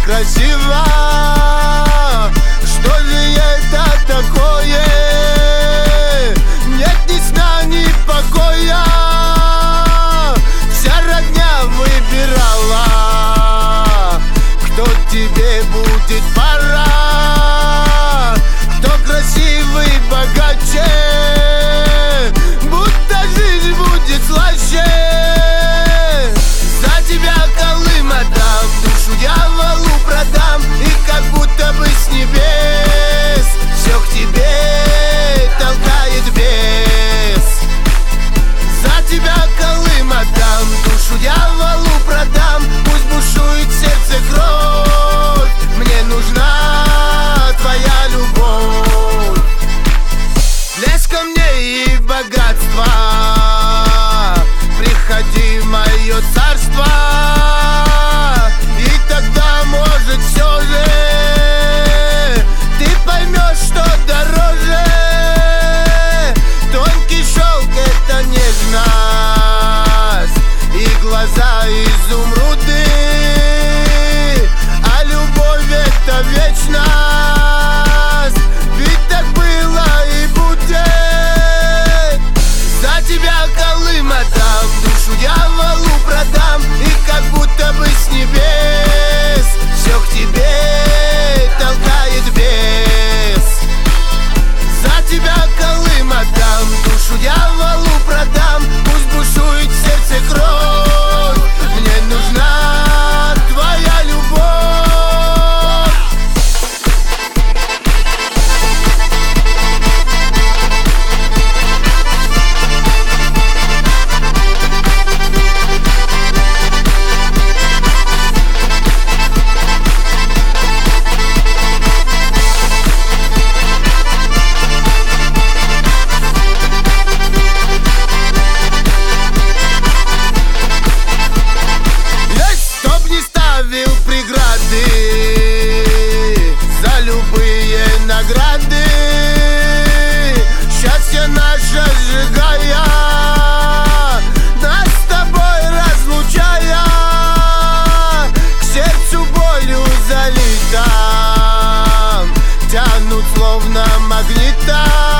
красиво. Что же это такое? Нет ни сна, ни покоя. Вся родня выбирала, кто тебе будет пора, кто красивый, богаче, будто жизнь будет слаще. За тебя Колым отдам, душу дьяволу продам, и как будто бы с небес все к тебе толкает бес. За тебя Колым отдам, душу дьяволу продам, пусть бушует в сердце кровь, мне нужна твоя любовь. Лезь ко мне и богатство, приходи в мое царство, и тогда, может, все же ты поймешь, что дороже. Тонкий шелк — это нежность, и глаза изумруды, а любовь — это вечность, ведь так было и будет. За тебя Колым отдам, душу дьяволу продам, и как будто бы с небес все к тебе толкает бес. За тебя Колым отдам, душу дьяволу продам, пусть бушует в сердце кровь, мне нужна твоя любовь. Преграды за любые награды, счастье наше сжигая, нас с тобой разлучая, к сердцу болью залитым тянут словно магнитом.